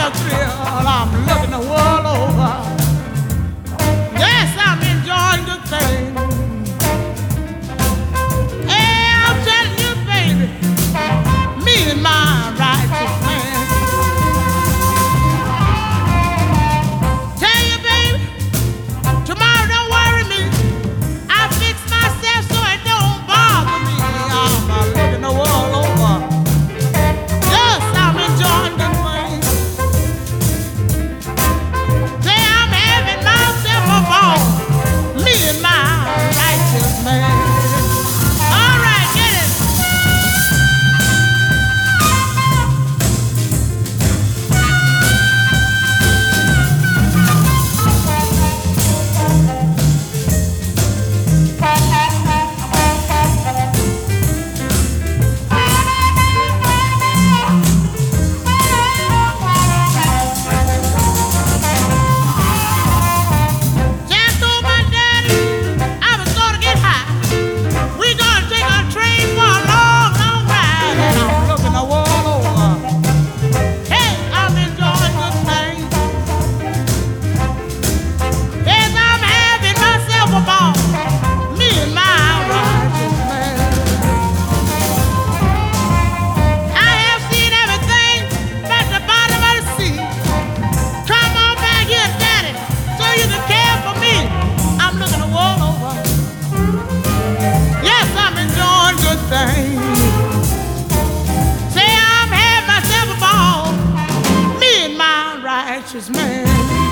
a thrill. I'm looking the world over. Yes, I'm enjoying the thing. Hey, I'm telling you, baby, me and my righteous man. Tell you, baby, tomorrow don't worry me. I fix myself so it don't bother me. I'm looking the world over. Yes, I'm enjoying the thing. Say I'm having myself a ball. Me and my righteous man. All right, get it. Just told my daddy I was gonna get high. We gonna take a train for a long, long ride. And I'm looking the world over. Hey, I'm enjoying the thing. Yes, I'm having myself a ball. Me and my righteous man. I have seen everything at the bottom of the sea. Come on back here, daddy, so you can care for me. I'm looking the world over. Yes, I'm enjoying good things. Say I'm having myself a ball. Me and my righteous man.